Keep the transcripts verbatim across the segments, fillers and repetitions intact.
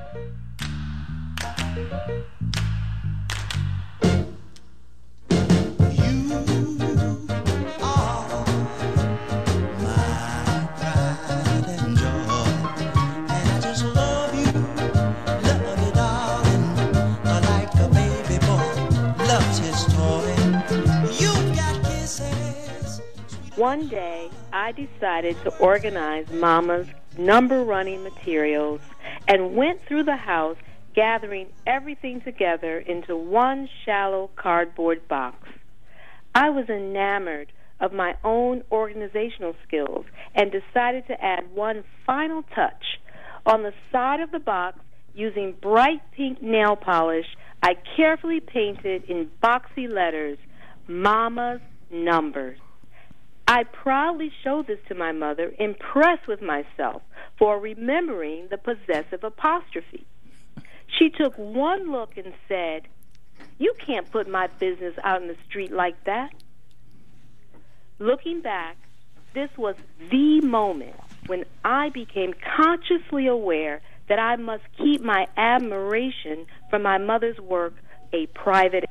One day, I decided to organize Mama's number-running materials and went through the house gathering everything together into one shallow cardboard box. I was enamored of my own organizational skills and decided to add one final touch. On the side of the box, using bright pink nail polish, I carefully painted in boxy letters, Mama's Numbers. I proudly showed this to my mother, impressed with myself for remembering the possessive apostrophe. She took one look and said, "You can't put my business out in the street like that." Looking back, this was the moment when I became consciously aware that I must keep my admiration for my mother's work a private.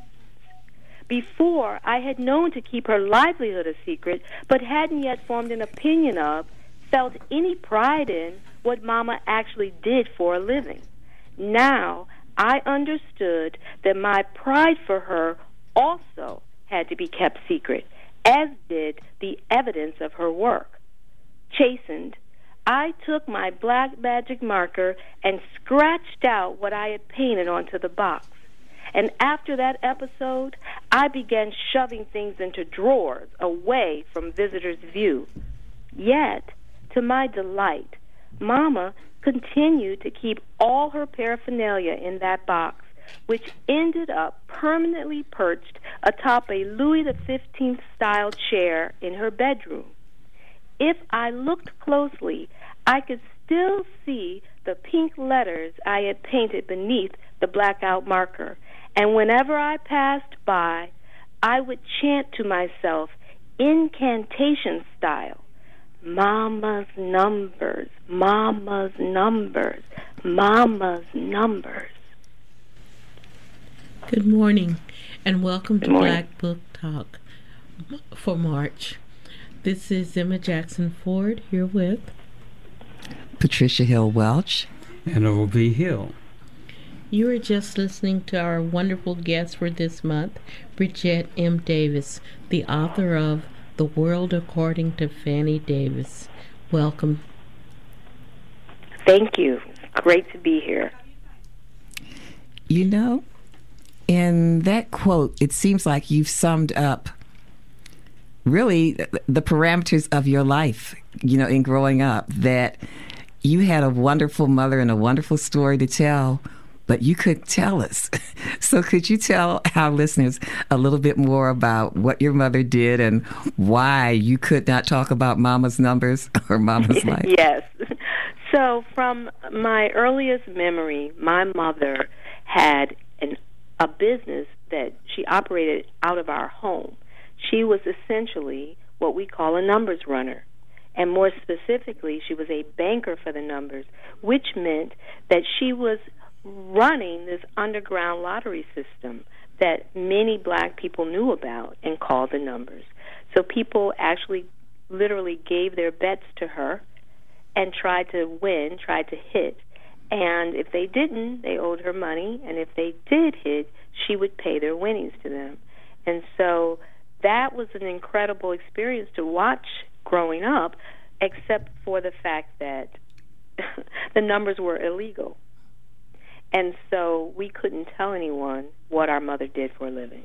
Before, I had known to keep her livelihood a secret, but hadn't yet formed an opinion of, felt any pride in, what Mama actually did for a living. Now, I understood that my pride for her also had to be kept secret, as did the evidence of her work. Chastened, I took my black magic marker and scratched out what I had painted onto the box. And after that episode, I began shoving things into drawers away from visitors' view. Yet, to my delight, Mama continued to keep all her paraphernalia in that box, which ended up permanently perched atop a Louis the fifteenth style chair in her bedroom. If I looked closely, I could still see the pink letters I had painted beneath the blackout marker. And whenever I passed by, I would chant to myself, incantation style, Mama's Numbers, Mama's Numbers, Mama's Numbers. Good morning, and welcome Good to morning. Black Book Talk for March. This is Emma Jackson Ford here with Patricia Hill Welch and O B Hill. You are just listening to our wonderful guest for this month, Bridgette M. Davis, the author of The World According to Fannie Davis. Welcome. Thank you. Great to be here. You know, in that quote, it seems like you've summed up really the parameters of your life, you know, in growing up, that you had a wonderful mother and a wonderful story to tell, but you couldn't tell us. So could you tell our listeners a little bit more about what your mother did and why you could not talk about Mama's Numbers or Mama's life? Yes. So from my earliest memory, my mother had an, a business that she operated out of our home. She was essentially what we call a numbers runner. And more specifically, she was a banker for the numbers, which meant that she was running this underground lottery system that many black people knew about and called the numbers. So people actually literally gave their bets to her and tried to win, tried to hit. And if they didn't, they owed her money. And if they did hit, she would pay their winnings to them. And so that was an incredible experience to watch growing up, except for the fact that the numbers were illegal. And so we couldn't tell anyone what our mother did for a living.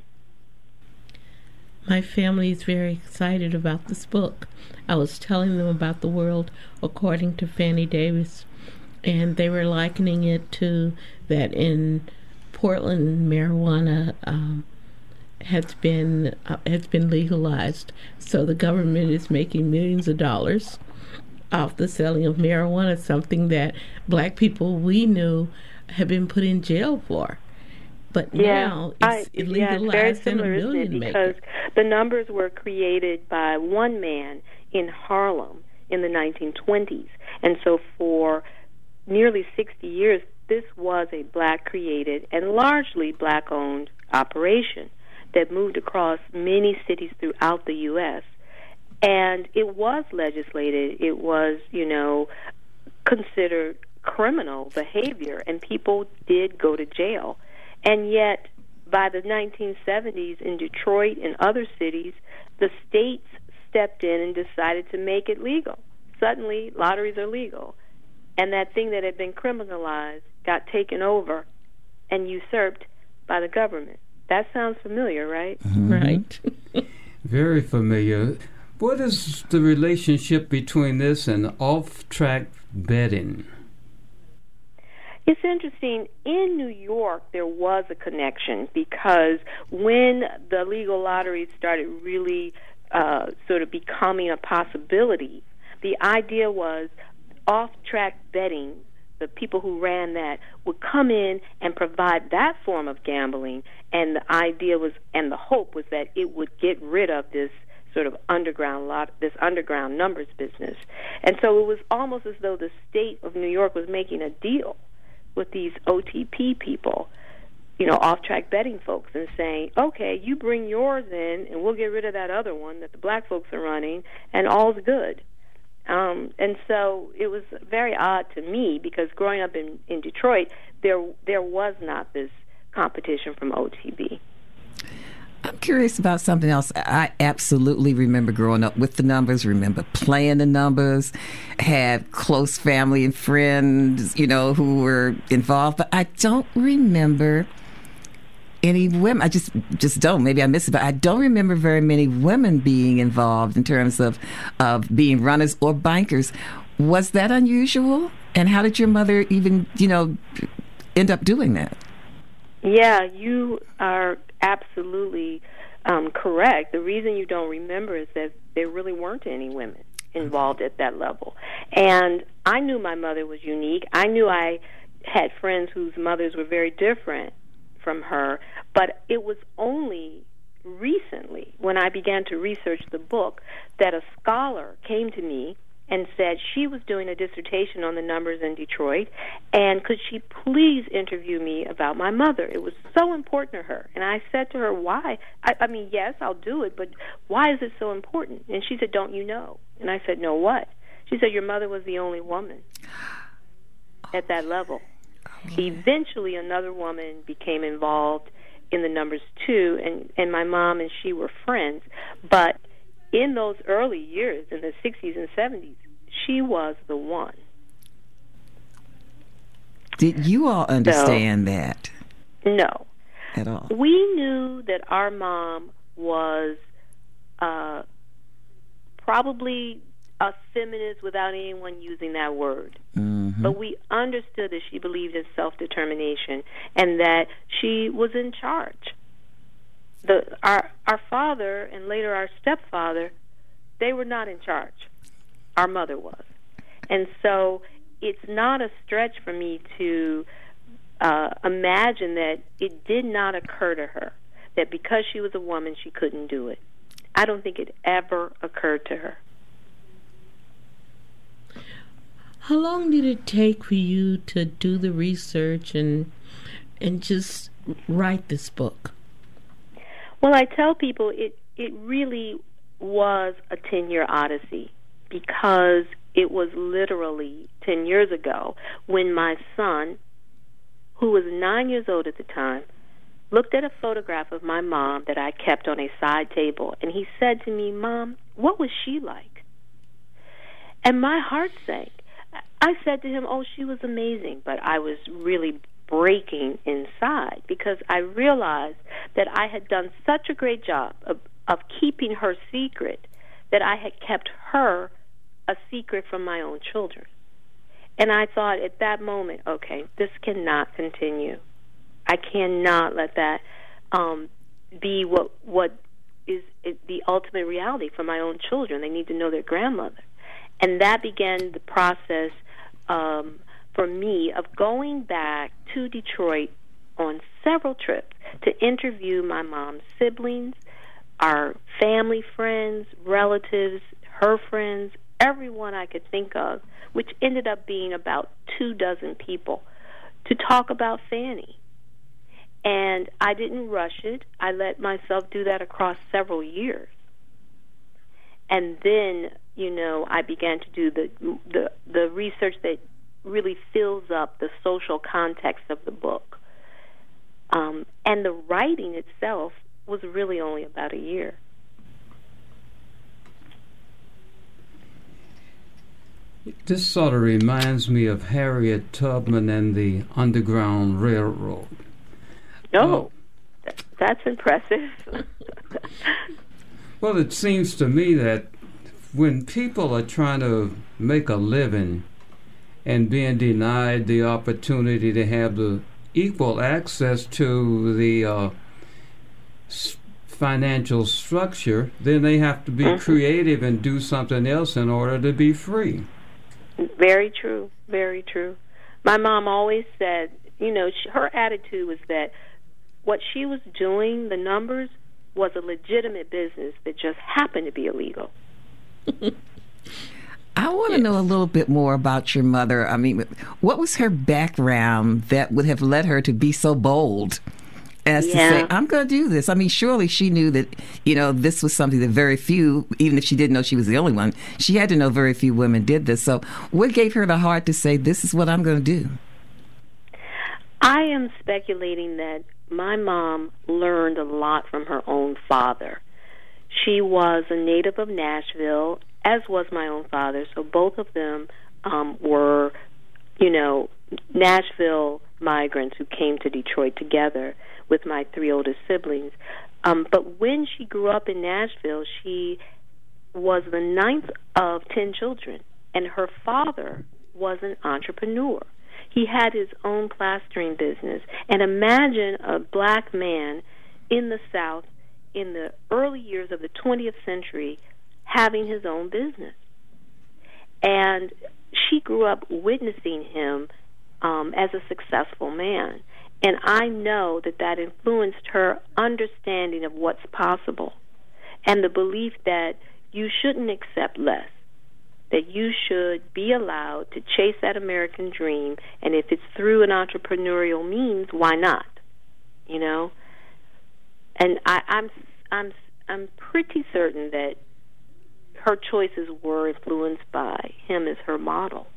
My family is very excited about this book. I was telling them about The World According to Fannie Davis, and they were likening it to that in Portland, marijuana um, has been uh, has been legalized. So the government is making millions of dollars off the selling of marijuana, something that black people we knew have been put in jail for. But yeah, now it's I, legalized yeah, it's very and a similar, isn't million it? maker. Because the numbers were created by one man in Harlem in the nineteen twenties. And so for nearly sixty years, this was a black-created and largely black-owned operation that moved across many cities throughout the U S And it was legislated. It was, you know, considered criminal behavior, and people did go to jail. And yet, by the nineteen seventies in Detroit and other cities, the states stepped in and decided to make it legal. Suddenly, lotteries are legal. And that thing that had been criminalized got taken over and usurped by the government. That sounds familiar, right? Mm-hmm. Right. Very familiar. What is the relationship between this and off-track betting? It's interesting. In New York, there was a connection because when the legal lotteries started really uh, sort of becoming a possibility, the idea was off-track betting, the people who ran that, would come in and provide that form of gambling, and the idea was, and the hope was that it would get rid of this sort of underground lot, this underground numbers business. And so it was almost as though the state of New York was making a deal with these O T P people, you know, off-track betting folks, and saying, okay, you bring yours in, and we'll get rid of that other one that the black folks are running, and all's good. Um, and so it was very odd to me because growing up in, in Detroit, there there was not this competition from O T B. I'm curious about something else. I absolutely remember growing up with the numbers, remember playing the numbers, had close family and friends, you know, who were involved, but I don't remember any women. I just just don't. Maybe I missed it, but I don't remember very many women being involved in terms of, of being runners or bankers. Was that unusual? And how did your mother even, you know, end up doing that? Yeah, you are absolutely um, correct. The reason you don't remember is that there really weren't any women involved at that level. And I knew my mother was unique. I knew I had friends whose mothers were very different from her, but it was only recently when I began to research the book that a scholar came to me and said she was doing a dissertation on the numbers in Detroit, and could she please interview me about my mother? It was so important to her. And I said to her, why? I, I mean, yes, I'll do it, but why is it so important? And she said, don't you know? And I said, no, what? She said, your mother was the only woman at that level. Eventually, another woman became involved in the numbers, too, and, and my mom and she were friends. But in those early years, in the sixties and seventies, she was the one. Did you all understand so, that? No. At all? We knew that our mom was uh, probably a feminist without anyone using that word. Mm-hmm. But we understood that she believed in self-determination and that she was in charge. The, our our father and later our stepfather, they were not in charge. Our mother was. And so it's not a stretch for me to uh, imagine that it did not occur to her that because she was a woman, she couldn't do it. I don't think it ever occurred to her. How long did it take for you to do the research and and just write this book? Well, I tell people it, it really was a ten-year odyssey because it was literally ten years ago when my son, who was nine years old at the time, looked at a photograph of my mom that I kept on a side table, and he said to me, Mom, what was she like? And my heart sank. I said to him, oh, she was amazing, but I was really breaking inside because I realized that I had done such a great job of, of keeping her secret that I had kept her a secret from my own children. And I thought at that moment, okay, this cannot continue. I cannot let that um, be what what is the ultimate reality for my own children. They need to know their grandmother. And that began the process um, for me of going back to Detroit on several trips to interview my mom's siblings, our family friends, relatives, her friends, everyone I could think of, which ended up being about two dozen people, to talk about Fanny. And I didn't rush it. I let myself do that across several years. And then, you know, I began to do the the, the research that really fills up the social context of the book. Um, and the writing itself was really only about a year. This sort of reminds me of Harriet Tubman and the Underground Railroad. Oh, uh, that's impressive. Well, it seems to me that when people are trying to make a living and being denied the opportunity to have the equal access to the uh, s- financial structure, then they have to be mm-hmm. creative and do something else in order to be free. Very true, very true. My mom always said, you know, she, her attitude was that what she was doing, the numbers, was a legitimate business that just happened to be illegal. I want to yes. know a little bit more about your mother. I mean, what was her background that would have led her to be so bold as yeah. to say, I'm going to do this? I mean, surely she knew that, you know, this was something that very few, even if she didn't know she was the only one, she had to know very few women did this. So what gave her the heart to say, this is what I'm going to do? I am speculating that my mom learned a lot from her own father. She was a native of Nashville, as was my own father, so both of them um, were, you know, Nashville migrants who came to Detroit together with my three oldest siblings. Um, but when she grew up in Nashville, she was the ninth of ten children, and her father was an entrepreneur. He had his own plastering business. And imagine a black man in the South in the early years of the twentieth century having his own business. And she grew up witnessing him um, as a successful man. And I know that that influenced her understanding of what's possible and the belief that you shouldn't accept less, that you should be allowed to chase that American dream, and if it's through an entrepreneurial means, why not? You know? And I, I'm I'm I'm pretty certain that her choices were influenced by him as her model.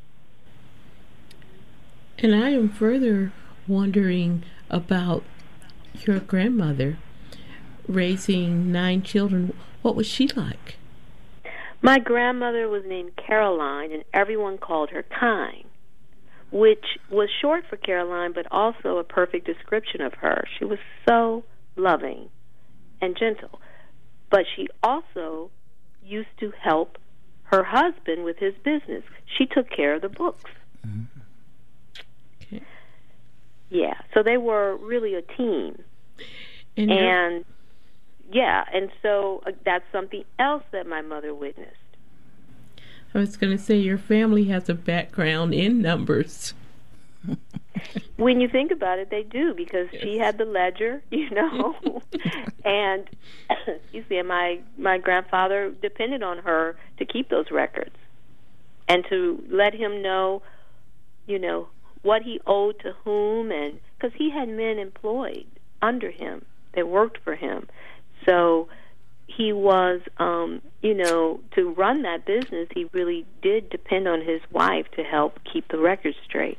And I am further wondering about your grandmother raising nine children. What was she like? My grandmother was named Caroline, and everyone called her Kind, which was short for Caroline, but also a perfect description of her. She was so loving and gentle. But she also used to help her husband with his business. She took care of the books. Mm-hmm. Okay. Yeah, so they were really a team. And, and yeah, and so uh, that's something else that my mother witnessed. I was going to say, your family has a background in numbers. When you think about it, they do, because yes. she had the ledger, you know, and you see, my my grandfather depended on her to keep those records and to let him know, you know, what he owed to whom, and because he had men employed under him that worked for him, so he was, um, you know, to run that business, he really did depend on his wife to help keep the records straight.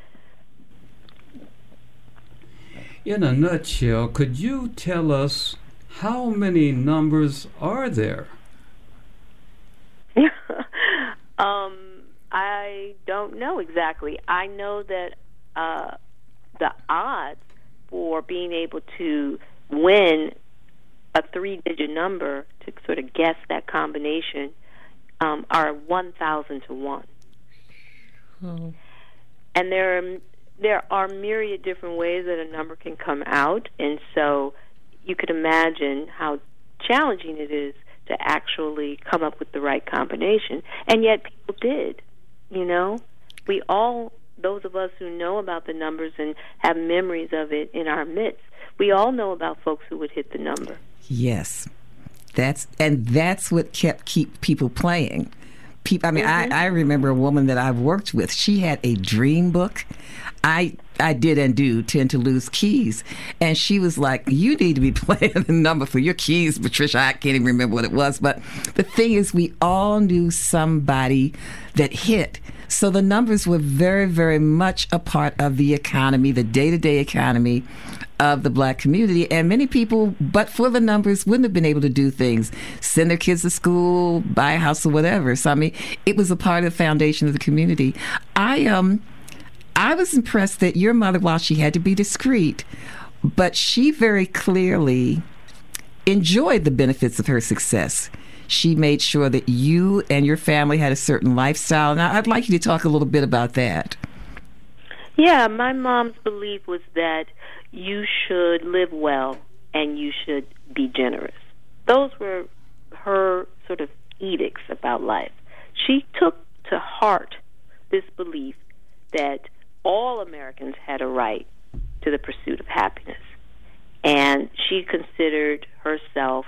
In a nutshell, could you tell us how many numbers are there? um, I don't know exactly. I know that uh, the odds for being able to win a three-digit number, to sort of guess that combination, um, are one thousand to one. Oh. And there are there are myriad different ways that a number can come out, and so you could imagine how challenging it is to actually come up with the right combination. And yet people did, you know. We all, those of us who know about the numbers and have memories of it in our midst, we all know about folks who would hit the number. Yes. That's and that's what kept keep people playing. people. I mean, Mm-hmm. I, I remember a woman that I've worked with. She had a dream book. I I did and do tend to lose keys. And she was like, you need to be playing the number for your keys, Patricia. I can't even remember what it was. But the thing is, we all knew somebody that hit. So the numbers were very, very much a part of the economy, the day-to-day economy of the black community. And many people, but for the numbers, wouldn't have been able to do things, send their kids to school, buy a house or whatever. So, I mean, it was a part of the foundation of the community. I um, I was impressed that your mother, while she had to be discreet, but she very clearly enjoyed the benefits of her success. She made sure that you and your family had a certain lifestyle. And I'd like you to talk a little bit about that. Yeah, my mom's belief was that you should live well and you should be generous. Those were her sort of edicts about life. She took to heart this belief that all Americans had a right to the pursuit of happiness. And she considered herself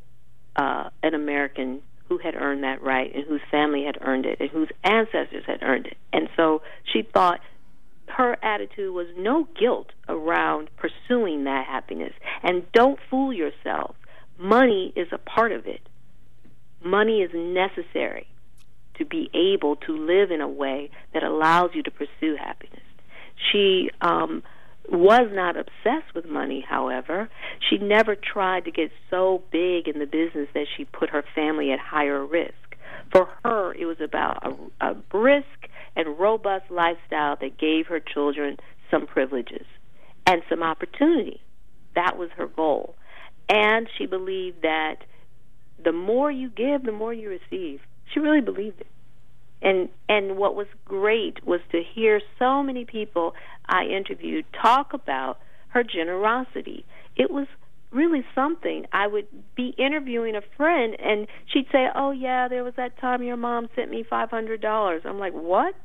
uh, an American who had earned that right and whose family had earned it and whose ancestors had earned it. And so she thought her attitude was no guilt around pursuing that happiness. And don't fool yourself. Money is a part of it. Money is necessary to be able to live in a way that allows you to pursue happiness. She um, was not obsessed with money, however. She never tried to get so big in the business that she put her family at higher risk. For her, it was about a, a brisk and robust lifestyle that gave her children some privileges and some opportunity. That was her goal. And she believed that the more you give, the more you receive. She really believed it. And and what was great was to hear so many people I interviewed talk about her generosity. It was really something. I would be interviewing a friend, and she'd say, oh, yeah, there was that time your mom sent me five hundred dollars. I'm like, what?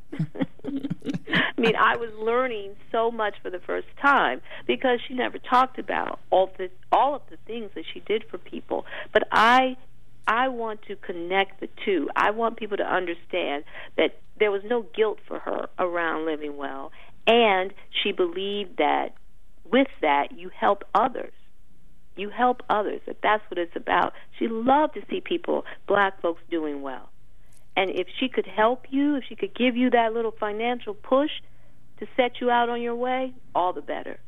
I mean, I was learning so much for the first time because she never talked about all the all of the things that she did for people. But I I want to connect the two. I want people to understand that there was no guilt for her around living well, and she believed that with that you help others. You help others, that that's what it's about. She loved to see people, black folks, doing well. And if she could help you, if she could give you that little financial push to set you out on your way, all the better.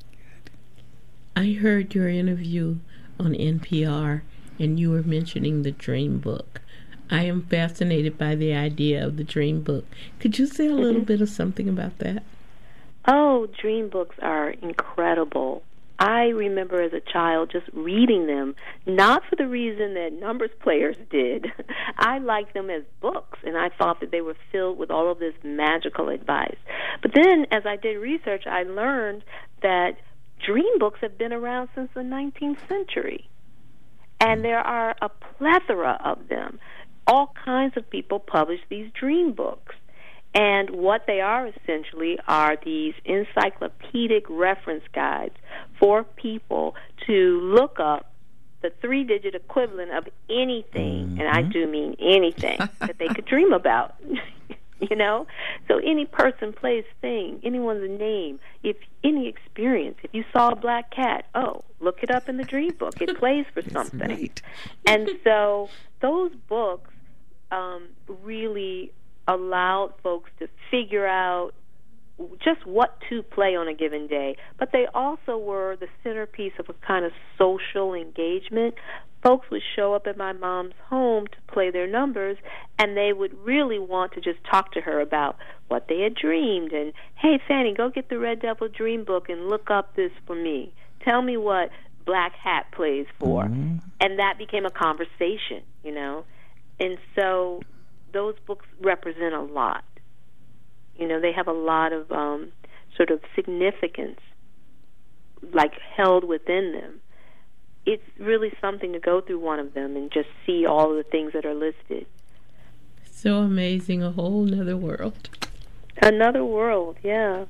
I heard your interview on N P R, and you were mentioning the Dream Book. I am fascinated by the idea of the Dream Book. Could you say a little mm-hmm. bit of something about that? Oh, dream books are incredible. I remember as a child just reading them, not for the reason that numbers players did. I liked them as books, and I thought that they were filled with all of this magical advice. But then, as I did research, I learned that dream books have been around since the nineteenth century. And there are a plethora of them. All kinds of people publish these dream books. And what they are essentially are these encyclopedic reference guides for people to look up the three-digit equivalent of anything, mm-hmm. and I do mean anything, that they could dream about. You know? So any person, place, thing, anyone's name, if any experience, if you saw a black cat, oh, look it up in the dream book. It plays for something. Right. And so those books um, really allowed folks to figure out just what to play on a given day. But they also were the centerpiece of a kind of social engagement. Folks would show up at my mom's home to play their numbers, and they would really want to just talk to her about what they had dreamed. And, hey, Fanny, go get the Red Devil Dream Book and look up this for me. Tell me what Black Hat plays for. Mm-hmm. And that became a conversation, you know. And so those books represent a lot. You know, they have a lot of um, sort of significance, like, held within them. It's really something to go through one of them and just see all of the things that are listed. So amazing, a whole nother world. Another world, yeah.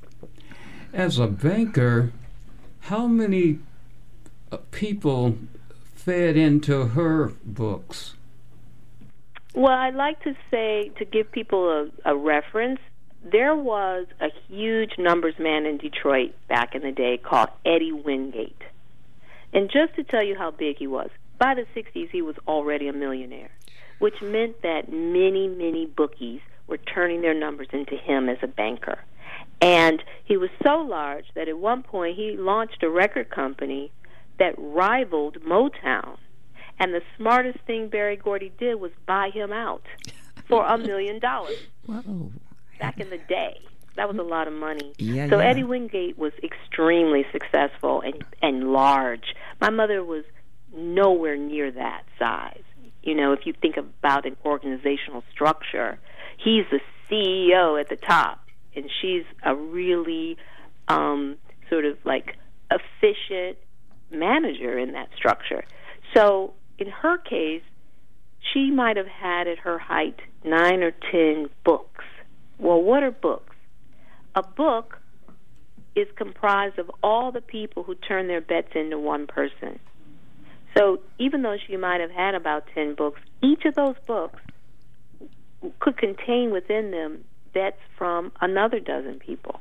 As a banker, how many uh, people fed into her books? Well, I'd like to say, to give people a, a reference, there was a huge numbers man in Detroit back in the day called Eddie Wingate. And just to tell you how big he was, by the sixties he was already a millionaire, which meant that many, many bookies were turning their numbers into him as a banker. And he was so large that at one point he launched a record company that rivaled Motown. And the smartest thing Berry Gordy did was buy him out for a million dollars. Whoa. Back in the day. That was a lot of money. Yeah, so yeah. Eddie Wingate was extremely successful and, and large. My mother was nowhere near that size. You know, if you think about an organizational structure, he's the C E O at the top, and she's a really um, sort of like efficient manager in that structure. So in her case, she might have had at her height nine or ten books. Well, what are books? A book is comprised of all the people who turn their bets into one person. So even though she might have had about ten books, each of those books could contain within them bets from another dozen people.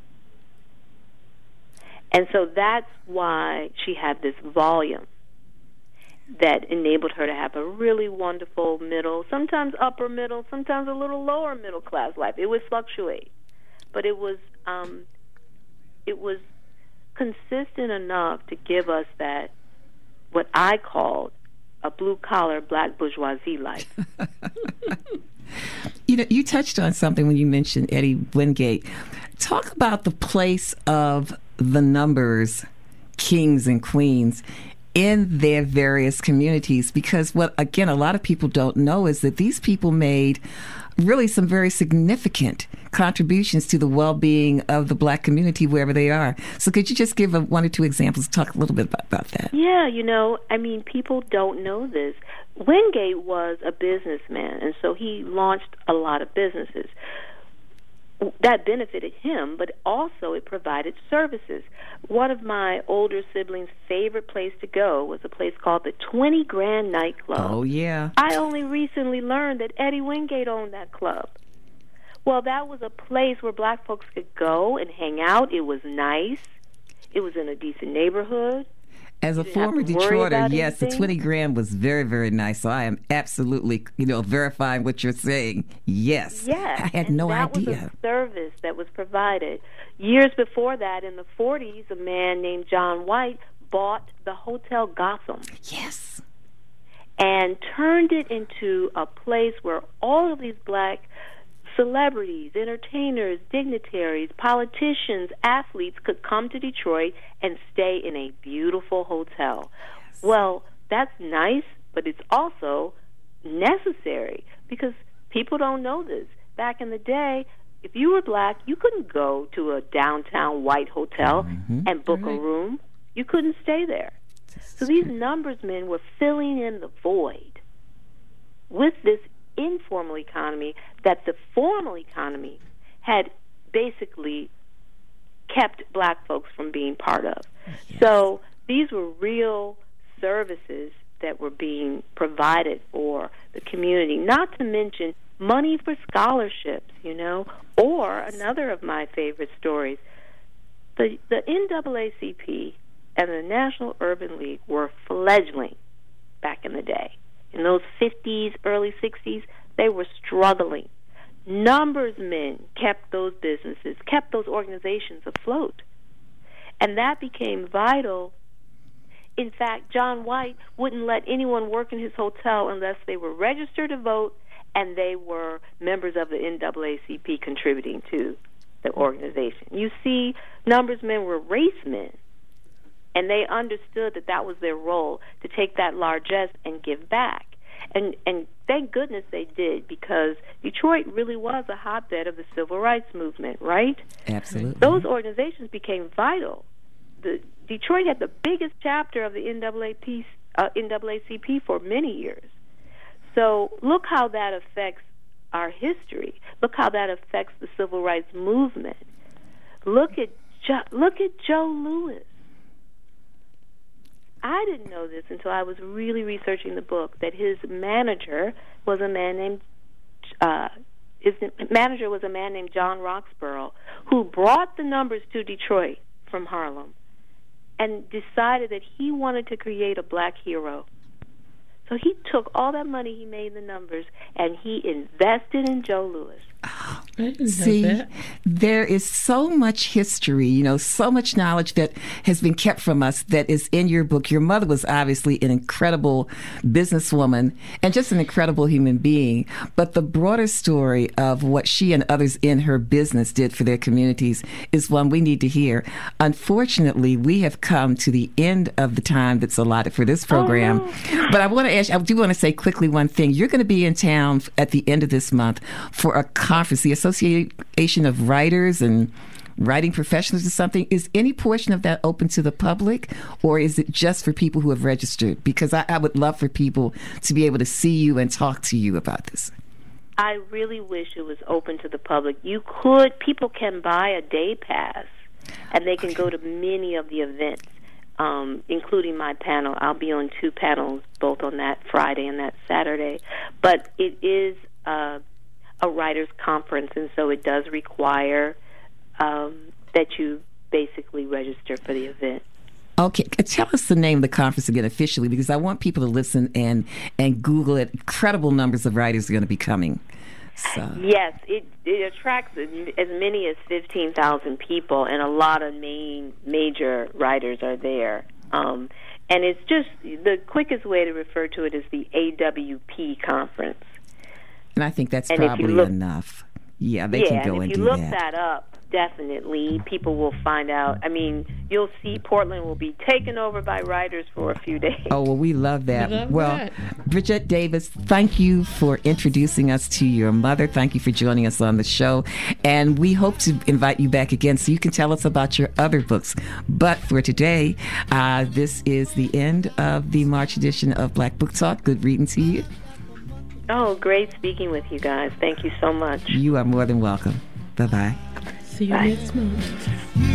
And so that's why she had this volume that enabled her to have a really wonderful middle, sometimes upper middle, sometimes a little lower middle class life. It would fluctuate. But it was um, it was consistent enough to give us that, what I called, a blue-collar black bourgeoisie life. You know, you touched on something when you mentioned Eddie Wingate. Talk about the place of the numbers, kings and queens, in their various communities, because what, again, a lot of people don't know is that these people made really some very significant contributions to the well-being of the black community wherever they are. So could you just give a, one or two examples, talk a little bit about, about that? Yeah, you know, I mean, people don't know this. Wingate was a businessman, and so he launched a lot of businesses. That benefited him, but also it provided services. One of my older siblings' favorite place to go was a place called the twenty Grand Nightclub. Oh, yeah. I only recently learned that Eddie Wingate owned that club. Well, that was a place where black folks could go and hang out. It was nice. It was in a decent neighborhood. As a former Detroiter, yes, the twenty Grand was very, very nice. So I am absolutely, you know, verifying what you're saying. Yes. Yes. I had and no that idea. Was a service that was provided. Years before that, in the forties, a man named John White bought the Hotel Gotham. Yes. And turned it into a place where all of these black celebrities, entertainers, dignitaries, politicians, athletes could come to Detroit and stay in a beautiful hotel. Yes. Well, that's nice, but it's also necessary because people don't know this. Back in the day, if you were black, you couldn't go to a downtown white hotel mm-hmm. and book right. a room. You couldn't stay there. So these numbers men were filling in the void with this informal economy that the formal economy had basically kept black folks from being part of. Yes. So these were real services that were being provided for the community, not to mention money for scholarships, you know, or another of my favorite stories, the, the N double A C P and the National Urban League were fledgling back in the day. In those fifties, early sixties, they were struggling. Numbers men kept those businesses, kept those organizations afloat. And that became vital. In fact, John White wouldn't let anyone work in his hotel unless they were registered to vote and they were members of the N double A C P contributing to the organization. You see, numbers men were race men. And they understood that that was their role, to take that largesse and give back. And and thank goodness they did, because Detroit really was a hotbed of the civil rights movement, right? Absolutely. Those organizations became vital. The Detroit had the biggest chapter of the N double A P, uh, N double A C P for many years. So look how that affects our history. Look how that affects the civil rights movement. Look at jo- look at Joe Louis. I didn't know this until I was really researching the book, that his manager was a man named uh, his manager was a man named John Roxborough, who brought the numbers to Detroit from Harlem and decided that he wanted to create a black hero. So he took all that money he made in the numbers and he invested in Joe Louis. I didn't See, know that. there is so much history, you know, so much knowledge that has been kept from us that is in your book. Your mother was obviously an incredible businesswoman and just an incredible human being. But the broader story of what she and others in her business did for their communities is one we need to hear. Unfortunately, we have come to the end of the time that's allotted for this program. Oh, no. But I want to ask, I do want to say quickly one thing. You're going to be in town at the end of this month for a conference, the Association of Writers and Writing Professionals or something. Is any portion of that open to the public, or is it just for people who have registered? Because I, I would love for people to be able to see you and talk to you about this. I really wish it was open to the public. You could, people can buy a day pass, and they can okay. go to many of the events, um, including my panel. I'll be on two panels, both on that Friday and that Saturday. But it is uh, a writers' conference, and so it does require um, that you basically register for the event. Okay, tell us the name of the conference again officially, because I want people to listen and and Google it. Incredible numbers of writers are going to be coming. So. Yes, it it attracts as many as fifteen thousand people, and a lot of main major writers are there. Um, and it's just the quickest way to refer to it is the A W P conference. And I think that's and probably look, enough. Yeah, they yeah, can go and, and, if do you look that. that up, definitely people will find out. I mean, you'll see Portland will be taken over by writers for a few days. Oh, well, we love that. We love well, that. Bridgette Davis, thank you for introducing us to your mother. Thank you for joining us on the show. And we hope to invite you back again so you can tell us about your other books. But for today, uh, this is the end of the March edition of Black Book Talk. Good reading to you. Oh, great speaking with you guys. Thank you so much. You are more than welcome. Bye-bye. See you Bye. next month.